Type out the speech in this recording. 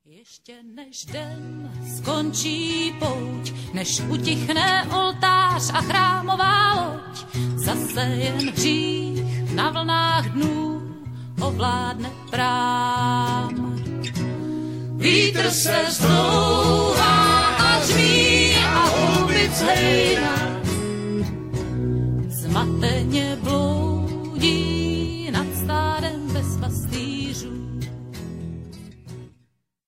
Ještě než den skončí pouť, než utichne oltář a chrámová loď, zase jen hřích na vlnách dnů ovládne prám. Vítr se zdlouhá a řví a houbic hejna, zmateně bloudí